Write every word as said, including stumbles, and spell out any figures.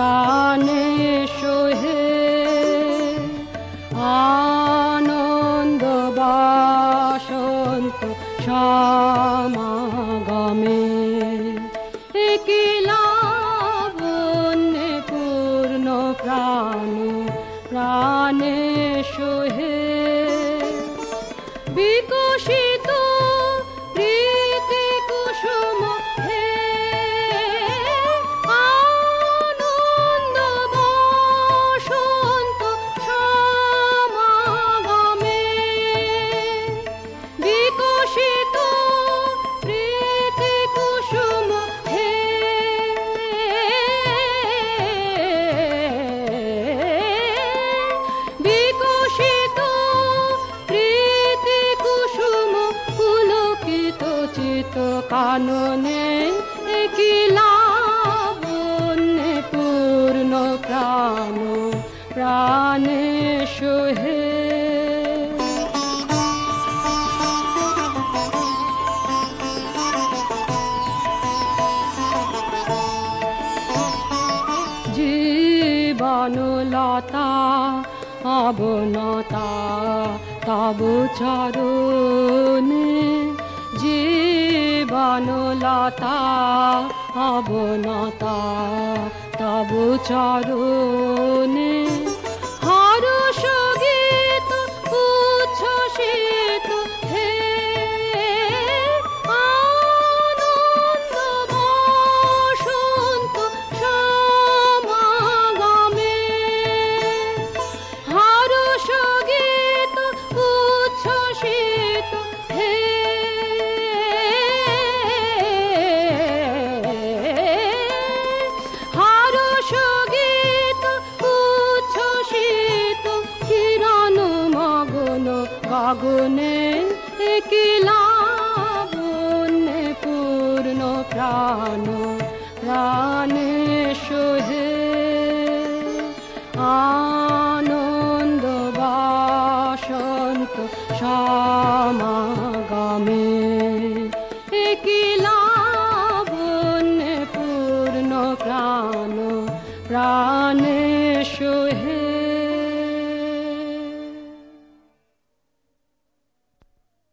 প্রাণে সোহে আনন্দ বাসন্ত সমাগমে কি লাবণ্যে পূর্ণ প্রাণ প্রাণে সোহে বিকশিত প্রীতি কুসুম হে আনন্দ বসন্ত সমাগমে বিকশিত প্রীতি কুসুম হে বিকশিত প্রীতি কুসুম পুলকিত চিত কাননে কি লাবণ্যে পূর্ণ প্রাণ প্রাণে সোহে জীবনলতা অবনতা তব চরণে জীবনলতা অবনতা তব চরণে হর্ষ গীত উচ্ছ্বসিত হে আনন্দ বসন্ত সমাগমে হর্ষ গীত উচ্ছ্বসিত হে হর্ষ গীত উচ্ছ্বসিত কিরণ মগ্ন গগনে কি লাবণ্যে পূর্ণ প্রাণ প্রাণ